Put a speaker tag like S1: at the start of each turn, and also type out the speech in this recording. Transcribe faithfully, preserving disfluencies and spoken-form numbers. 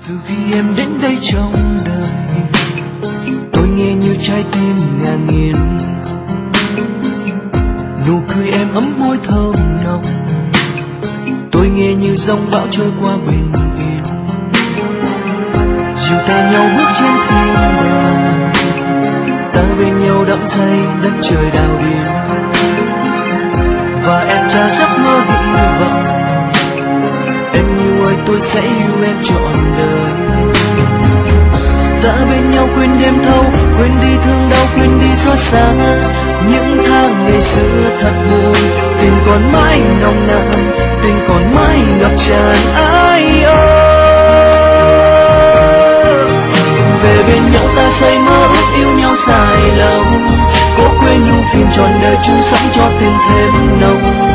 S1: Từ khi em đến đây trong đời, tôi nghe như trái tim ngàn nghiền. Nụ cười em ấm môi thơm nồng, tôi nghe như dòng bão trôi qua bình yên. Dìu tay nhau bước trên thiên đường, ta bên nhau đắm say đất trời đào điên. Và em trao giấc mơ hy vọng, em yêu ơi tôi sẽ yêu em trọn đời. Ta bên nhau quên đêm thâu, quên đi thương đau, quên đi xót xa. Những tháng ngày xưa thật buồn, tình còn mãi nồng nàn, tình còn mãi ngập tràn ai ơi. Về bên nhau ta xây mơ ước yêu nhau dài lâu, cố quên những phim trọn đời chung sống cho tình thêm nồng.